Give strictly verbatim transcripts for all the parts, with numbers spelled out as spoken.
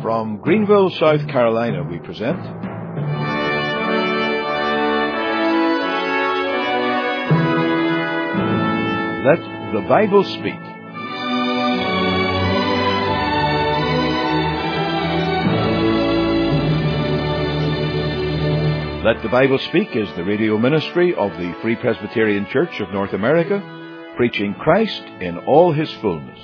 From Greenville, South Carolina, we present Let the Bible Speak. Let the Bible Speak is the radio ministry of the Free Presbyterian Church of North America, preaching Christ in all His fullness.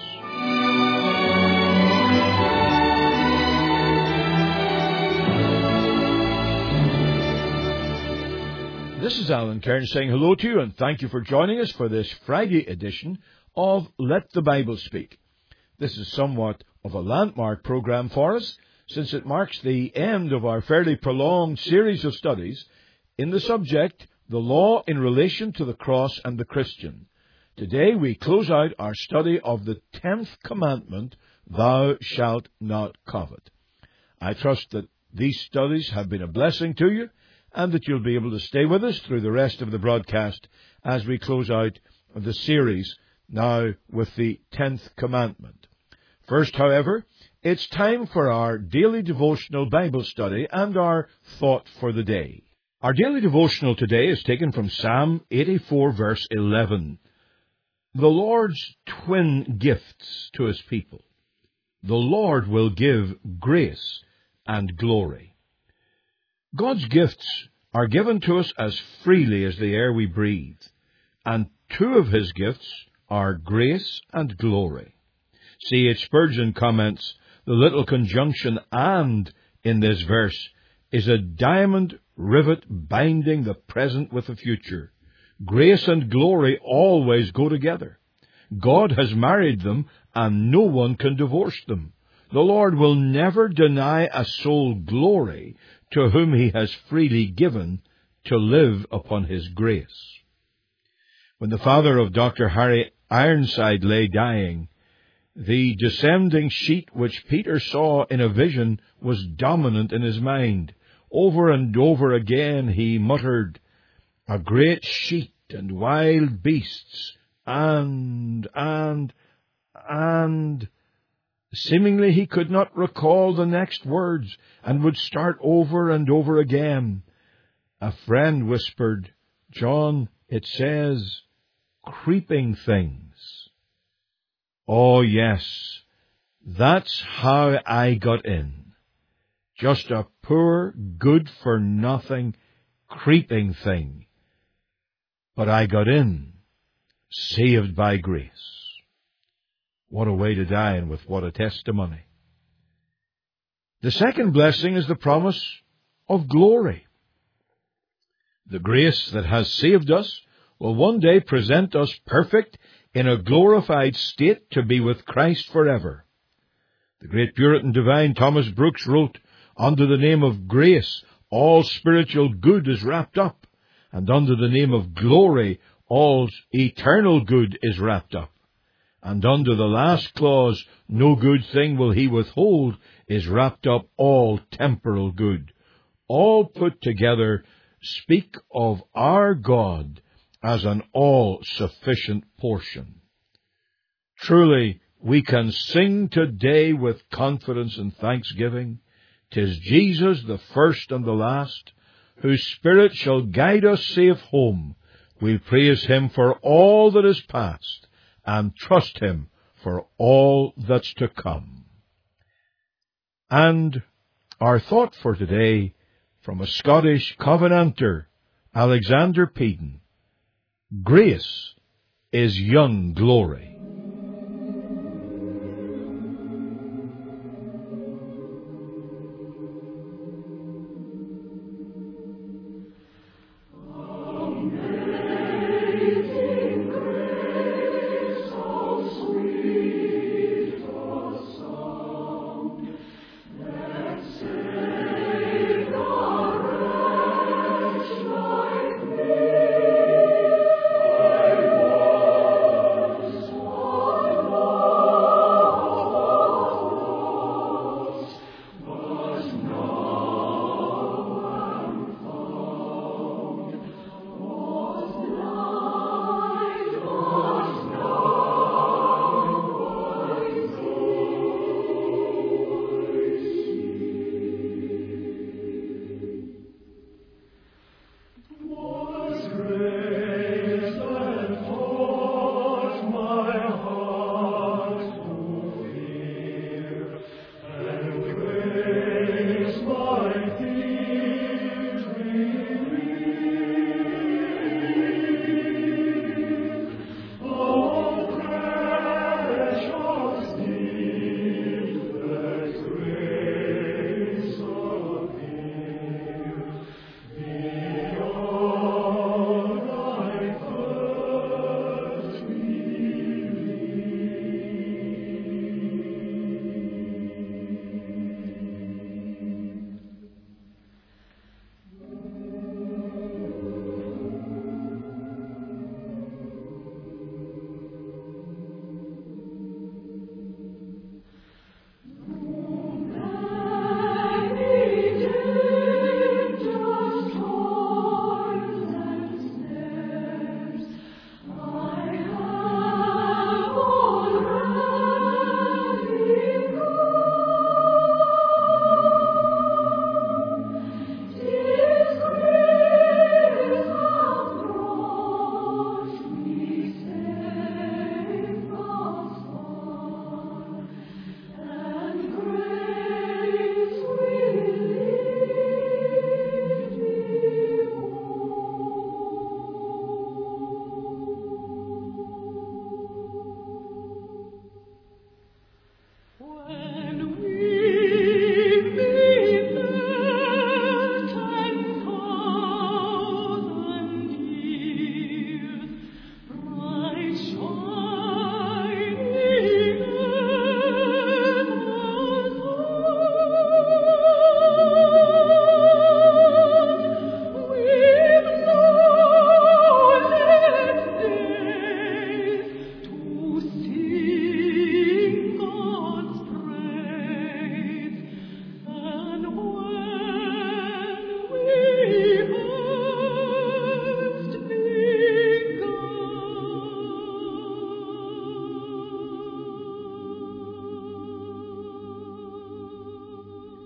This is Alan Cairn saying hello to you and thank you for joining us for this Friday edition of Let the Bible Speak. This is somewhat of a landmark program for us, since it marks the end of our fairly prolonged series of studies in the subject, the law in relation to the cross and the Christian. Today we close out our study of the tenth commandment, thou shalt not covet. I trust that these studies have been a blessing to you, and that you'll be able to stay with us through the rest of the broadcast as we close out the series now with the tenth commandment. First, however, it's time for our daily devotional Bible study and our thought for the day. Our daily devotional today is taken from Psalm eighty-four, verse eleven. The Lord's twin gifts to His people. The Lord will give grace and glory. God's gifts are given to us as freely as the air we breathe, and two of His gifts are grace and glory. C H Spurgeon comments, the little conjunction "and" in this verse is a diamond rivet binding the present with the future. Grace and glory always go together. God has married them, and no one can divorce them. The Lord will never deny a soul glory to whom He has freely given to live upon His grace. When the father of Doctor Harry Ironside lay dying, the descending sheet which Peter saw in a vision was dominant in his mind. Over and over again he muttered, "A great sheet and wild beasts, and, and, and..." Seemingly he could not recall the next words, and would start over and over again. A friend whispered, "John, it says, creeping things." Oh yes, that's how I got in. Just a poor, good-for-nothing, creeping thing. But I got in, saved by grace. What a way to die, and with what a testimony. The second blessing is the promise of glory. The grace that has saved us will one day present us perfect in a glorified state to be with Christ forever. The great Puritan divine Thomas Brooks wrote, "Under the name of grace, all spiritual good is wrapped up, and under the name of glory, all eternal good is wrapped up. And under the last clause, no good thing will He withhold, is wrapped up all temporal good." All put together speak of our God as an all-sufficient portion. Truly, we can sing today with confidence and thanksgiving, "'Tis Jesus, the first and the last, whose Spirit shall guide us safe home. We'll praise Him for all that is past, and trust Him for all that's to come." And our thought for today from a Scottish Covenanter, Alexander Peden. Grace is young glory. Oh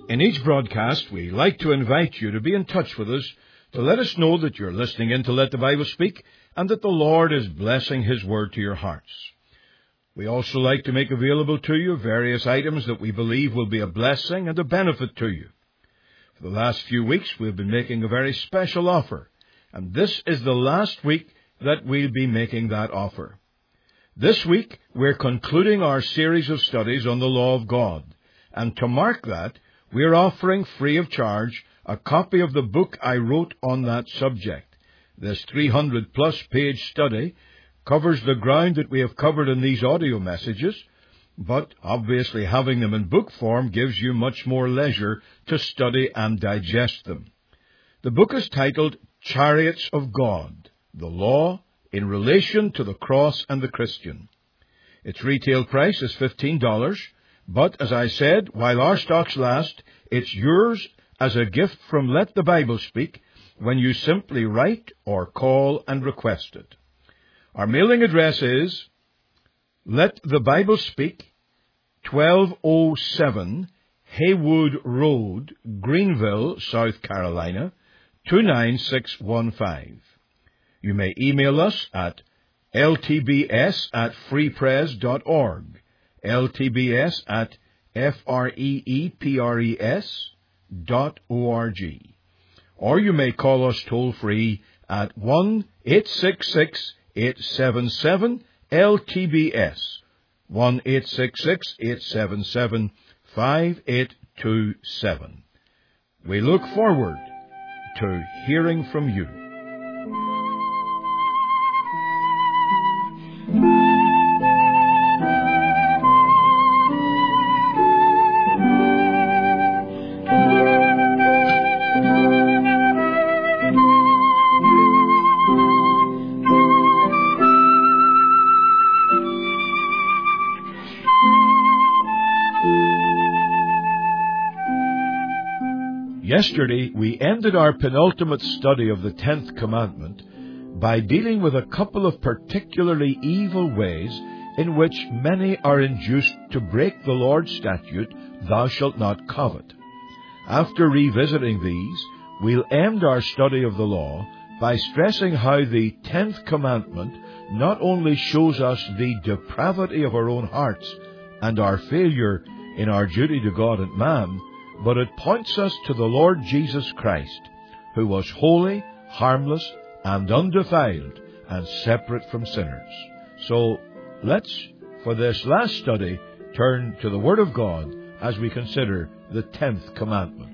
In each broadcast, we like to invite you to be in touch with us, to let us know that you're listening in to Let the Bible Speak, and that the Lord is blessing His Word to your hearts. We also like to make available to you various items that we believe will be a blessing and a benefit to you. For the last few weeks, we've been making a very special offer, and this is the last week that we'll be making that offer. This week, we're concluding our series of studies on the law of God, and to mark that, we're offering free of charge a copy of the book I wrote on that subject. This three hundred plus page study covers the ground that we have covered in these audio messages, but obviously having them in book form gives you much more leisure to study and digest them. The book is titled Chariots of God, the Law in Relation to the Cross and the Christian. Its retail price is fifteen dollars. But, as I said, while our stocks last, it's yours as a gift from Let the Bible Speak when you simply write or call and request it. Our mailing address is Let the Bible Speak, twelve oh seven Haywood Road, Greenville, South Carolina, two nine six one five. You may email us at l t b s at free pres dot org. L T B S at F R E E P R E S dot O R G. Or you may call us toll-free at one eight six six, eight seven seven, L T B S, one eight six six, eight seven seven, five eight two seven. We look forward to hearing from you. Yesterday, we ended our penultimate study of the tenth commandment by dealing with a couple of particularly evil ways in which many are induced to break the Lord's statute, thou shalt not covet. After revisiting these, we'll end our study of the law by stressing how the tenth commandment not only shows us the depravity of our own hearts and our failure in our duty to God and man, but it points us to the Lord Jesus Christ, who was holy, harmless, and undefiled, and separate from sinners. So, let's, for this last study, turn to the Word of God as we consider the tenth commandment.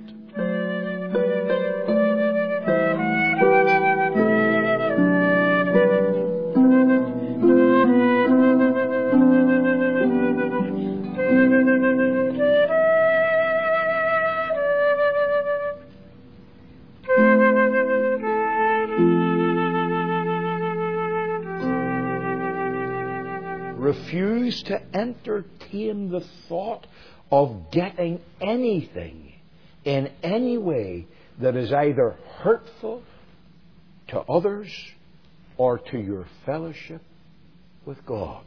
Refuse to entertain the thought of getting anything in any way that is either hurtful to others or to your fellowship with God.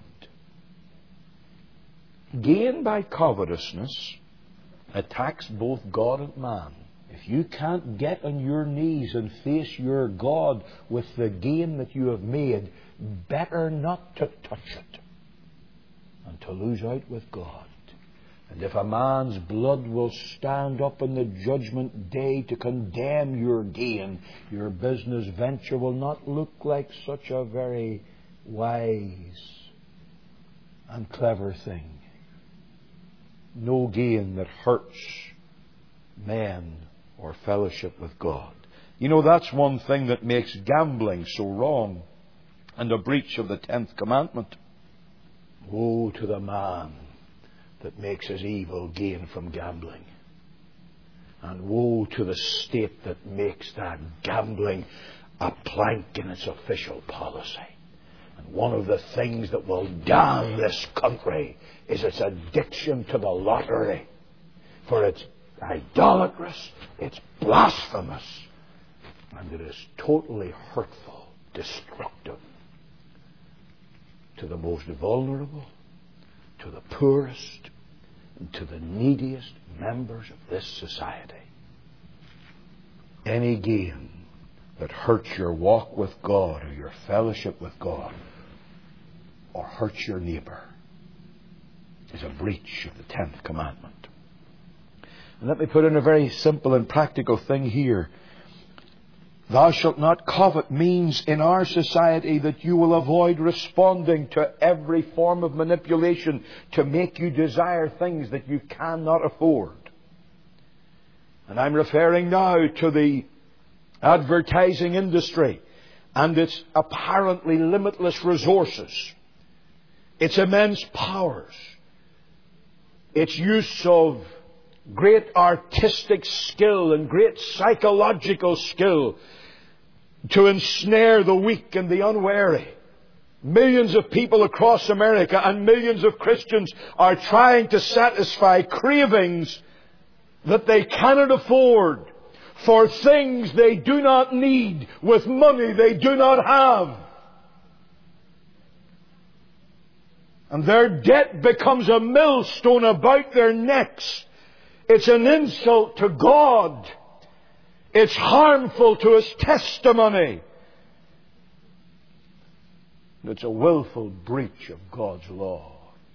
Gain by covetousness attacks both God and man. If you can't get on your knees and face your God with the gain that you have made, better not to touch it and to lose out with God. And if a man's blood will stand up in the judgment day to condemn your gain, your business venture will not look like such a very wise and clever thing. No gain that hurts men or fellowship with God. You know, that's one thing that makes gambling so wrong and a breach of the tenth commandment. Woe to the man that makes his evil gain from gambling. And woe to the state that makes that gambling a plank in its official policy. And one of the things that will damn this country is its addiction to the lottery. For it's idolatrous, it's blasphemous, and it is totally hurtful, destructive to the most vulnerable, to the poorest. and to the neediest members of this society. Any gain that hurts your walk with God or your fellowship with God or hurts your neighbour is a breach of the tenth commandment. And let me put in a very simple and practical thing here. Thou shalt not covet means in our society that you will avoid responding to every form of manipulation to make you desire things that you cannot afford. And I'm referring now to the advertising industry and its apparently limitless resources, its immense powers, its use of great artistic skill and great psychological skill to ensnare the weak and the unwary. Millions of people across America and millions of Christians are trying to satisfy cravings that they cannot afford for things they do not need with money they do not have. And their debt becomes a millstone about their necks. It's an insult to God. It's harmful to His testimony. It's a willful breach of God's law.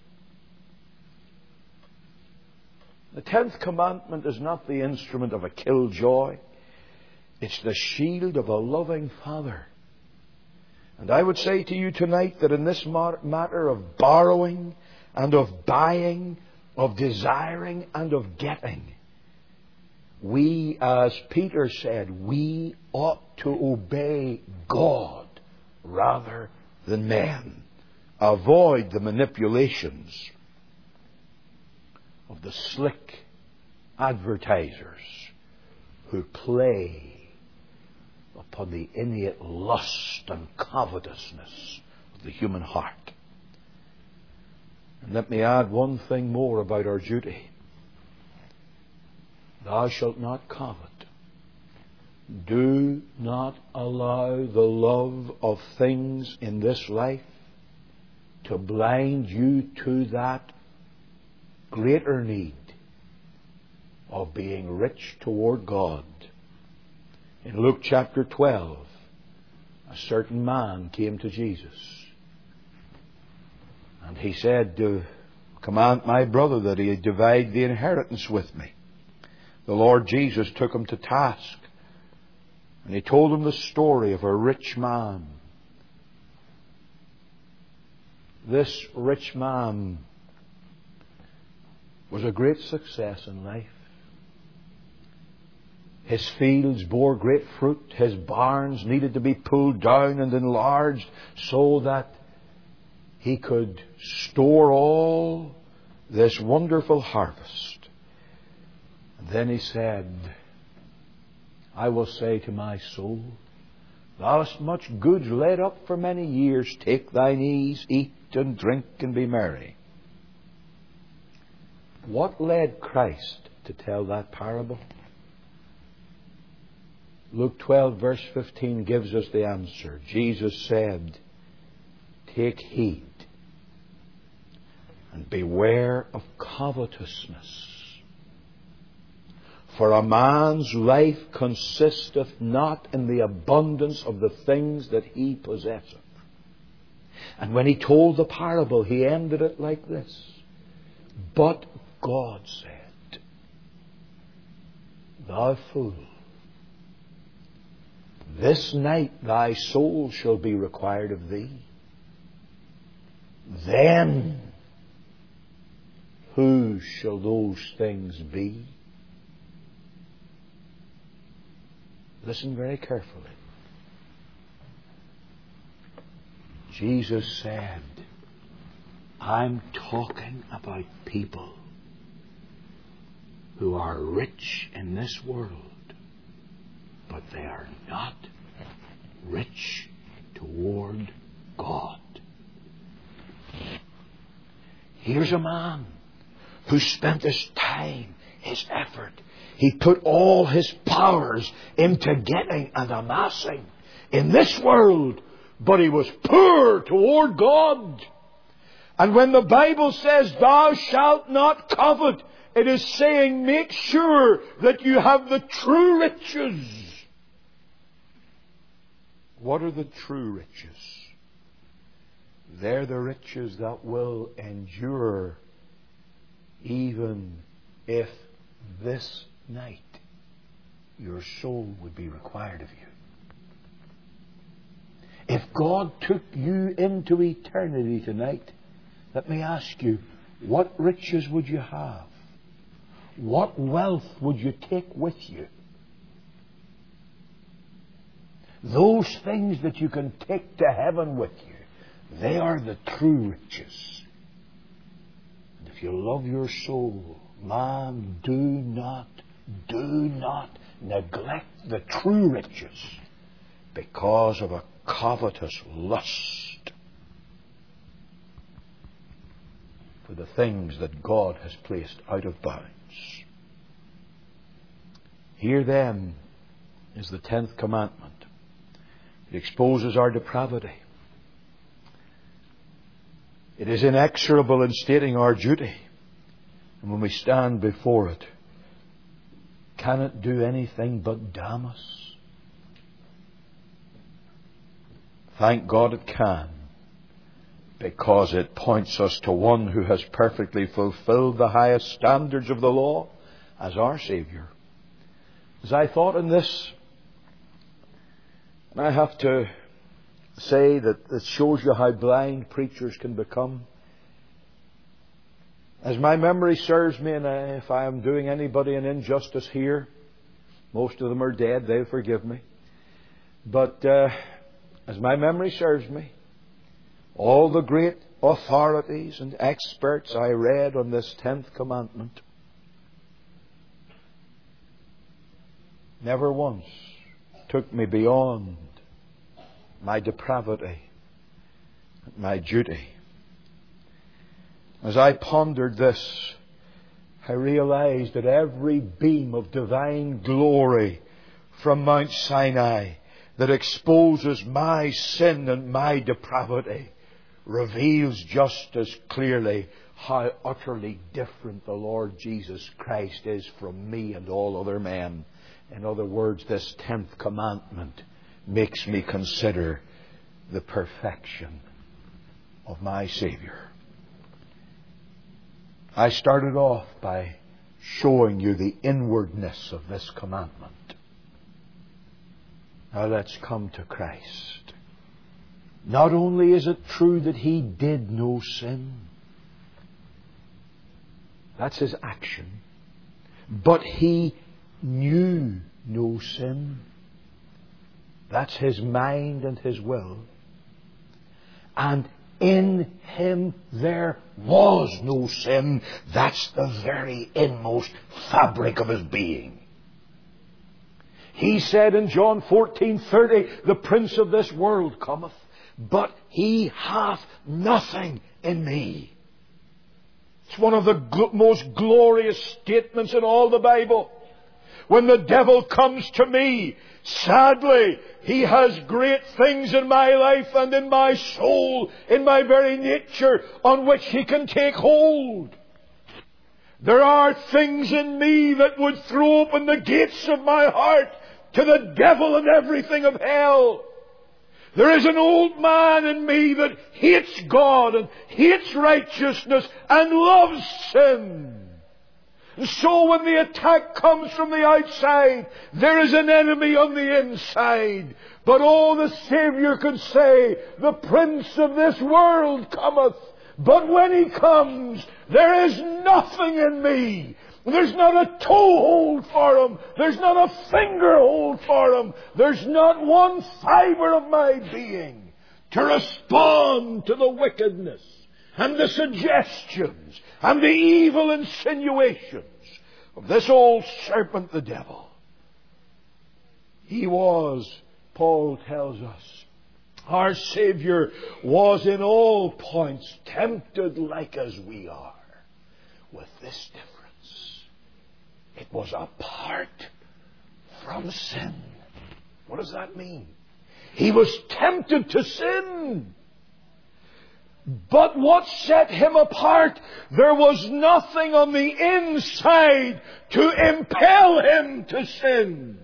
The tenth commandment is not the instrument of a killjoy. It's the shield of a loving Father. And I would say to you tonight that in this matter of borrowing and of buying, of desiring and of getting, we, as Peter said, we ought to obey God rather than men. Avoid the manipulations of the slick advertisers who play upon the innate lust and covetousness of the human heart. And let me add one thing more about our duty. Thou shalt not covet. Do not allow the love of things in this life to blind you to that greater need of being rich toward God. In Luke chapter twelve, a certain man came to Jesus. And he said, command my brother that he divide the inheritance with me. The Lord Jesus took him to task. And he told him the story of a rich man. This rich man was a great success in life. His fields bore great fruit. His barns needed to be pulled down and enlarged so that he could store all this wonderful harvest. And then he said, I will say to my soul, thou hast much goods laid up for many years. Take thine ease, eat and drink and be merry. What led Christ to tell that parable? Luke twelve verse fifteen gives us the answer. Jesus said, take heed and beware of covetousness. For a man's life consisteth not in the abundance of the things that he possesseth. And when he told the parable, he ended it like this. But God said, thou fool, this night thy soul shall be required of thee. Then whose shall those things be? Listen very carefully. Jesus said, I'm talking about people who are rich in this world, but they are not rich toward God. Here's a man who spent his time, his effort. He put all his powers into getting and amassing in this world, but he was poor toward God. And when the Bible says, thou shalt not covet, it is saying, make sure that you have the true riches. What are the true riches? They're the riches that will endure even if this night your soul would be required of you. If God took you into eternity tonight, let me ask you, what riches would you have? What wealth would you take with you? Those things that you can take to heaven with you, they are the true riches. And if you love your soul, man, do not, do not neglect the true riches because of a covetous lust for the things that God has placed out of bounds. Here then is the tenth commandment. It exposes our depravity. It is inexorable in stating our duty. And when we stand before it, can it do anything but damn us? Thank God it can, because it points us to one who has perfectly fulfilled the highest standards of the law as our Saviour. As I thought in this, and I have to say that it shows you how blind preachers can become. As my memory serves me, and if I am doing anybody an injustice here, most of them are dead, they'll forgive me. But uh, as my memory serves me, all the great authorities and experts I read on this tenth commandment never once took me beyond my depravity, my duty. As I pondered this, I realized that every beam of divine glory from Mount Sinai that exposes my sin and my depravity reveals just as clearly how utterly different the Lord Jesus Christ is from me and all other men. In other words, this tenth commandment makes me consider the perfection of my Saviour. I started off by showing you the inwardness of this commandment. Now let's come to Christ. Not only is it true that He did no sin, that's His action, but He knew no sin. That's His mind and His will. And in Him there was no sin. That's the very inmost fabric of His being. He said in John fourteen thirty, the prince of this world cometh, but he hath nothing in me. It's one of the gl- most glorious statements in all the Bible. When the devil comes to me, sadly, he has great things in my life and in my soul, in my very nature, on which he can take hold. There are things in me that would throw open the gates of my heart to the devil and everything of hell. There is an old man in me that hates God and hates righteousness and loves sin. And so when the attack comes from the outside, there is an enemy on the inside. But oh, the Saviour could say, the prince of this world cometh. But when he comes, there is nothing in me. There's not a toehold for him. There's not a finger hold for him. There's not one fibre of my being to respond to the wickedness and the suggestions and the evil insinuations of this old serpent, the devil. He was, Paul tells us, our Saviour was in all points tempted like as we are, with this difference. It was apart from sin. What does that mean? He was tempted to sin. But what set him apart? There was nothing on the inside to impel him to sin.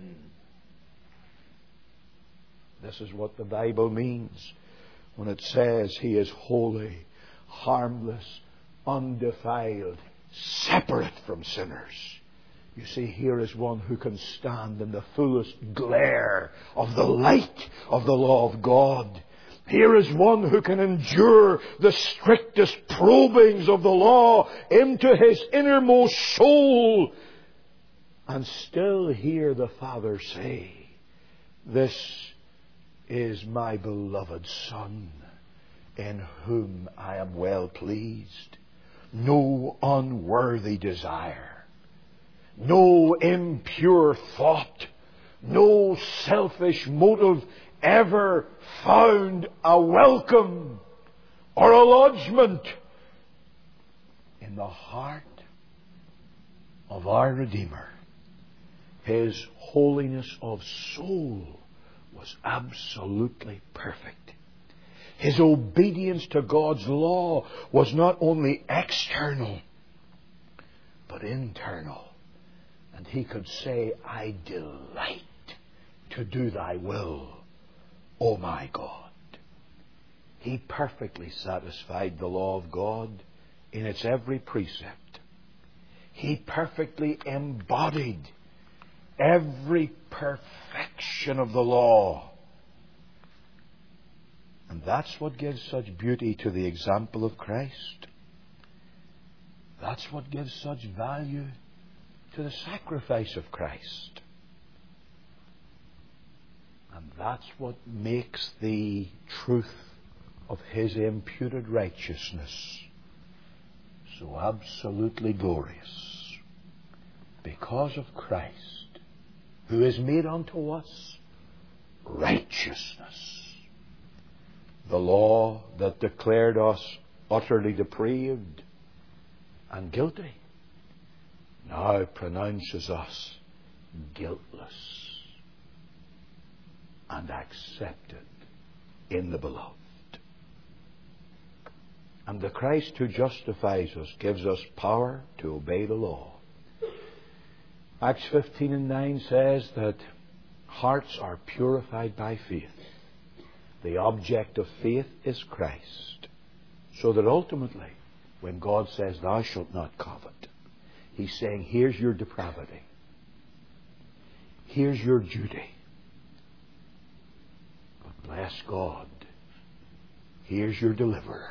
This is what the Bible means when it says he is holy, harmless, undefiled, separate from sinners. You see, here is one who can stand in the fullest glare of the light of the law of God. Here is one who can endure the strictest probings of the law into his innermost soul and still hear the Father say, "This is my beloved Son, in whom I am well pleased." No unworthy desire, no impure thought, no selfish motive ever found a welcome or a lodgment in the heart of our Redeemer. His holiness of soul was absolutely perfect. His obedience to God's law was not only external, but internal. And he could say, "I delight to do thy will, O my God." He perfectly satisfied the law of God in its every precept. He perfectly embodied every perfection of the law. And that's what gives such beauty to the example of Christ. That's what gives such value to the sacrifice of Christ. And that's what makes the truth of his imputed righteousness so absolutely glorious. Because of Christ, who is made unto us righteousness. The law that declared us utterly depraved and guilty now pronounces us guiltless and accepted in the Beloved. And the Christ who justifies us gives us power to obey the law. Acts fifteen and nine says that hearts are purified by faith. The object of faith is Christ. So that ultimately, when God says, "Thou shalt not covet," He's saying, here's your depravity. Here's your duty. But bless God, here's your deliverer.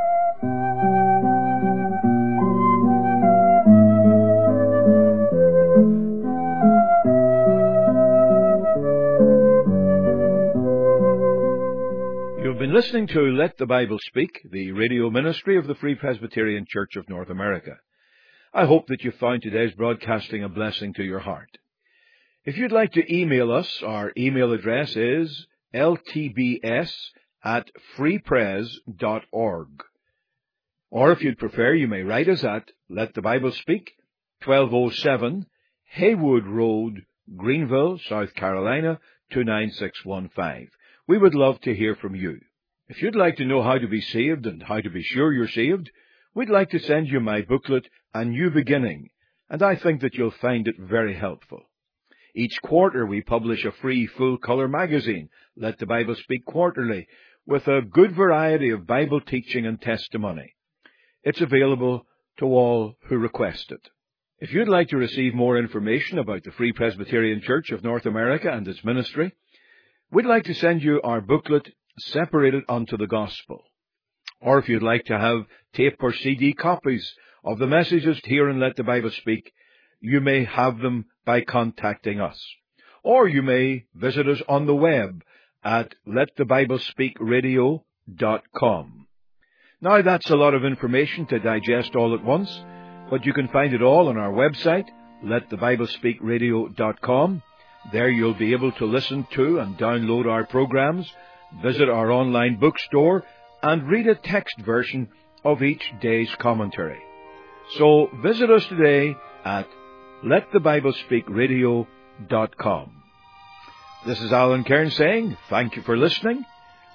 You've been listening to Let the Bible Speak, the radio ministry of the Free Presbyterian Church of North America. I hope that you found today's broadcasting a blessing to your heart. If you'd like to email us, our email address is l t b s at free pres dot org. Or if you'd prefer, you may write us at Let the Bible Speak, twelve oh seven Haywood Road, Greenville, South Carolina, two nine six one five. We would love to hear from you. If you'd like to know how to be saved and how to be sure you're saved, we'd like to send you my booklet, A New Beginning, and I think that you'll find it very helpful. Each quarter we publish a free full-color magazine, Let the Bible Speak Quarterly, with a good variety of Bible teaching and testimony. It's available to all who request it. If you'd like to receive more information about the Free Presbyterian Church of North America and its ministry, we'd like to send you our booklet, Separated unto the Gospel. Or if you'd like to have tape or C D copies of the messages here in Let the Bible Speak, you may have them by contacting us. Or you may visit us on the web at let the bible speak radio dot com. Now that's a lot of information to digest all at once, but you can find it all on our website, let the bible speak radio dot com. There you'll be able to listen to and download our programs, visit our online bookstore, and read a text version of each day's commentary. So visit us today at let the bible speak radio dot com. This is Alan Cairns saying thank you for listening,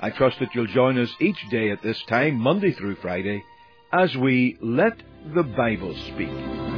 I trust that you'll join us each day at this time, Monday through Friday, as we Let the Bible Speak.